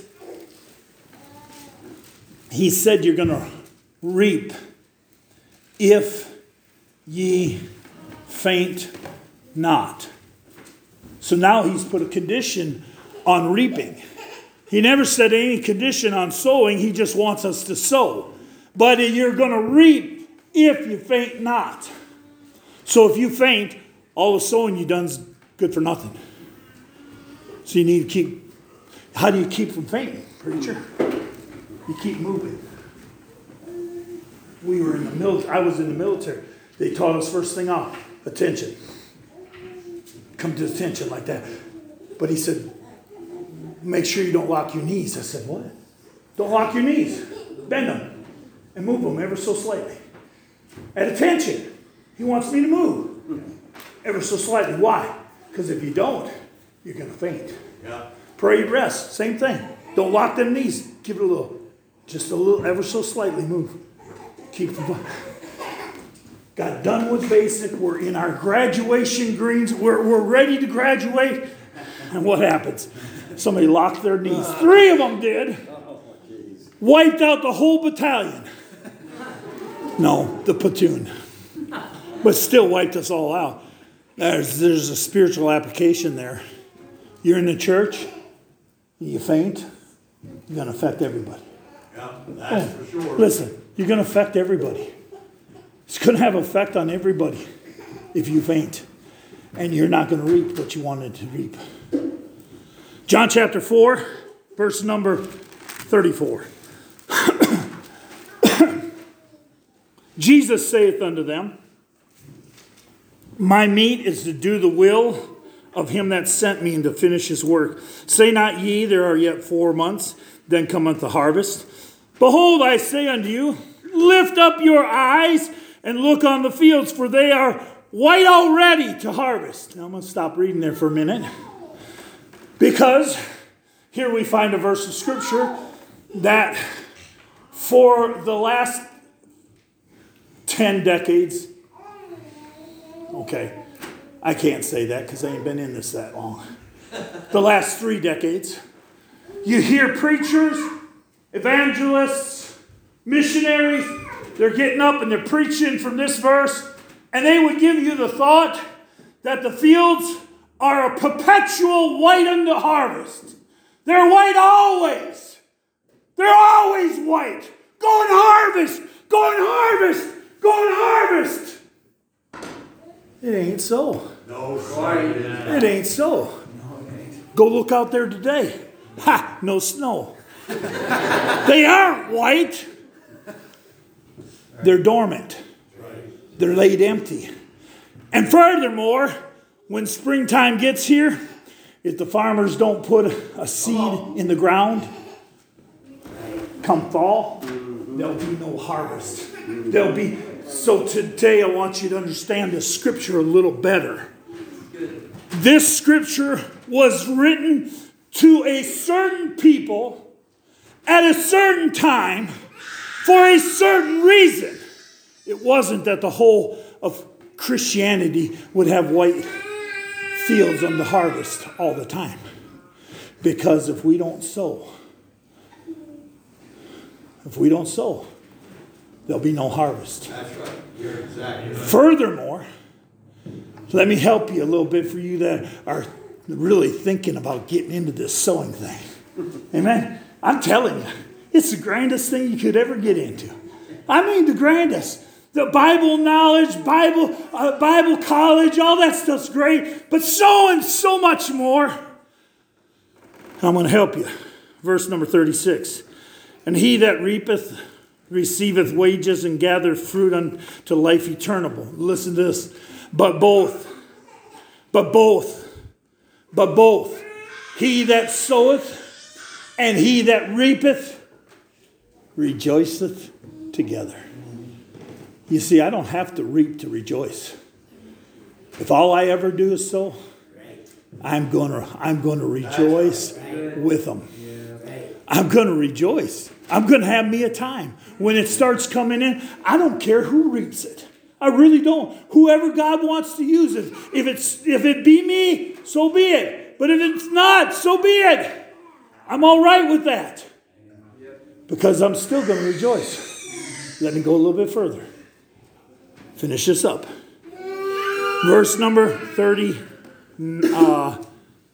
he said you're going to reap if ye faint not. So now he's put a condition on reaping. He never said any condition on sowing. He just wants us to sow. But you're going to reap if you faint not. So if you faint, all the sowing you've done is good for nothing. So you need to keep, how do you keep from fainting, preacher? You keep moving. We were in the military, I was in the military. They taught us first thing off, attention. Come to attention like that. But he said, make sure you don't lock your knees. I said, what? Don't lock your knees. Bend them and move them ever so slightly. At attention. He wants me to move ever so slightly. Why? Because if you don't, you're going to faint. Yeah. Pray, rest. Same thing. Don't lock them knees. Give it a little, just a little, ever so slightly move. Keep the got done with basic. We're in our graduation greens. We're, we're ready to graduate. And what happens? Somebody locked their knees. Three of them did. Wiped out the whole battalion. No, the platoon. But still wiped us all out. There's, there's a spiritual application there. You're in the church, you faint, you're going to affect everybody. Yeah, that's Oh, for sure. listen, you're going to affect everybody. It's going to have an effect on everybody if you faint. And you're not going to reap what you wanted to reap. John chapter four, verse number thirty-four. Jesus saith unto them, my meat is to do the will of him that sent me and to finish his work. Say not ye, there are yet four months, then cometh the harvest. Behold, I say unto you, lift up your eyes and look on the fields, for they are white already to harvest. Now I'm going to stop reading there for a minute. Because here we find a verse of scripture that for the last ten decades, okay, I can't say that because I ain't been in this that long. The last three decades, you hear preachers, evangelists, missionaries, they're getting up and they're preaching from this verse, and they would give you the thought that the fields are a perpetual white unto harvest. They're white always. They're always white. Go and harvest. Go and harvest. Go and harvest. It ain't so. No, sorry. It ain't so. Go look out there today. Ha! No snow. They aren't white. They're dormant. They're laid empty. And furthermore, when springtime gets here, if the farmers don't put a seed in the ground, come fall, there'll be no harvest. There'll be... So today I want you to understand this scripture a little better. This scripture was written to a certain people at a certain time for a certain reason. It wasn't that the whole of Christianity would have white fields on the harvest all the time. Because if we don't sow, if we don't sow, there'll be no harvest. That's right. You're exactly right. Furthermore, let me help you a little bit for you that are really thinking about getting into this sowing thing. Amen? I'm telling you, it's the grandest thing you could ever get into. I mean the grandest. The Bible knowledge, Bible, uh, Bible college, all that stuff's great. But sowing so much more. I'm going to help you. Verse number thirty-six. And he that reapeth receiveth wages and gathereth fruit unto life eternal. Listen to this. But both, but both, but both, he that soweth and he that reapeth rejoiceth together. You see, I don't have to reap to rejoice. If all I ever do is sow, I'm gonna, I'm gonna rejoice with them. I'm gonna rejoice. I'm gonna have me a time. When it starts coming in, I don't care who reaps it. I really don't. Whoever God wants to use it. If it's if it be me, so be it. But if it's not, so be it. I'm all right with that. Because I'm still going to rejoice. Let me go a little bit further. Finish this up. Verse number thirty, uh,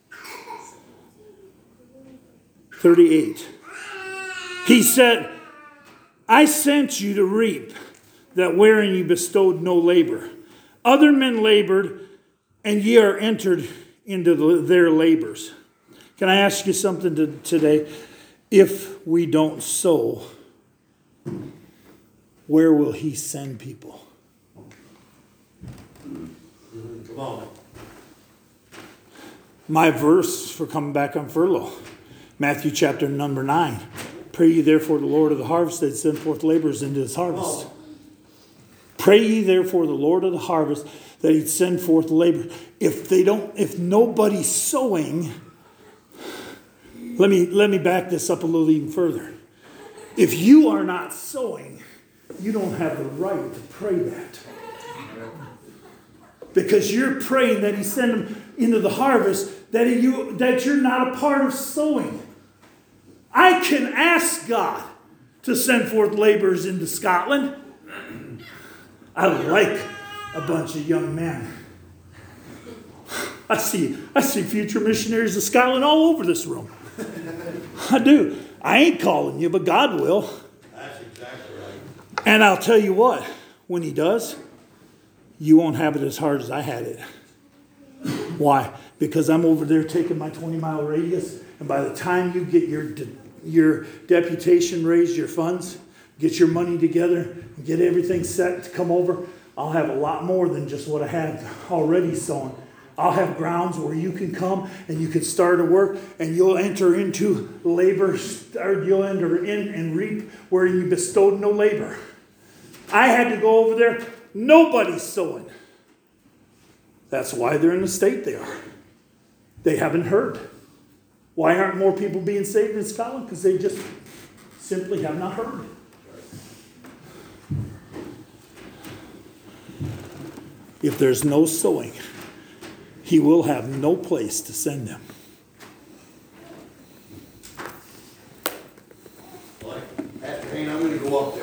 thirty-eight. He said, I sent you to reap that wherein you bestowed no labor. Other men labored, and ye are entered into the, their labors. Can I ask you something to, today? If we don't sow, where will he send people? Come on. My verse for coming back on furlough, Matthew chapter number nine. Pray ye therefore the Lord of the harvest that send forth laborers into his harvest. Pray ye therefore the Lord of the harvest that he'd send forth labor. If they don't, if nobody's sowing, let me let me back this up a little even further. If you are not sowing, you don't have the right to pray that. Because you're praying that he send them into the harvest, that you that you're not a part of sowing. I can ask God to send forth laborers into Scotland. I like a bunch of young men. I see I see future missionaries of Scotland all over this room. I do. I ain't calling you, but God will. That's exactly right. And I'll tell you what, when he does, you won't have it as hard as I had it. Why? Because I'm over there taking my twenty mile radius, and by the time you get your de- your deputation raised, your funds, get your money together, and get everything set to come over, I'll have a lot more than just what I have already sown. I'll have grounds where you can come and you can start to work, and you'll enter into labor, or you'll enter in and reap where you bestowed no labor. I had to go over there. Nobody's sowing. That's why they're in the state they are. They haven't heard. Why aren't more people being saved in Scotland? Because they just simply have not heard. If there's no sowing, he will have no place to send them. Like, Pastor Hayne, I'm going to go up